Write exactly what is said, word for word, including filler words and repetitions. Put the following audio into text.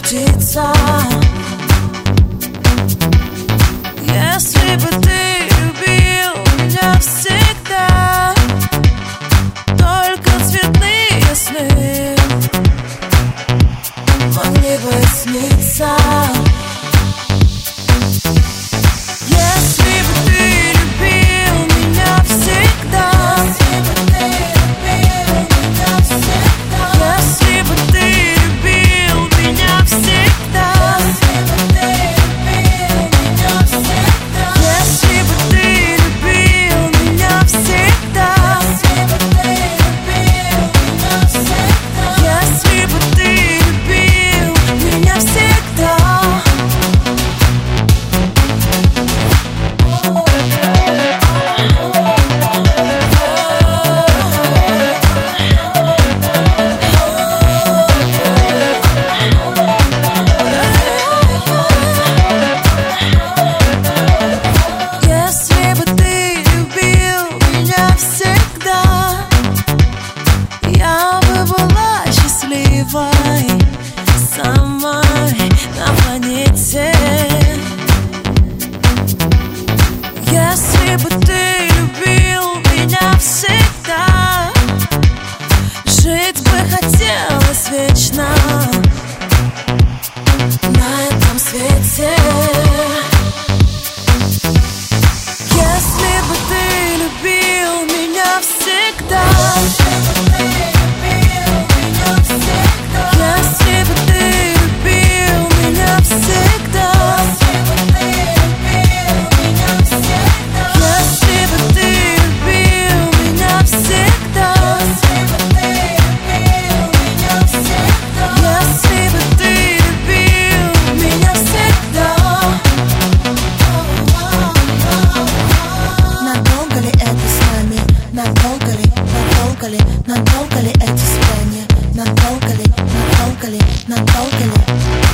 птица. Если бы ты любил меня всегда, только цветные сны могли бы сниться. Если бы ты любил меня всегда, если бы ты любил меня всегда, если бы ты любил меня всегда, если бы ты любил меня всегда. Если бы ты любил меня всегда, я бы была счастливой самой на планете. Если бы ты любил меня всегда, жить бы хотелось вечно на этом свете. Если бы ты любил меня всегда, если бы ты любил меня всегда, если бы ты любил меня всегда, если бы ты любил меня всегда. Надолго ли это с нами? Надолго ли, надолго ли, надолго ли эти свидания? Надолго ли, надолго ли, надолго ли?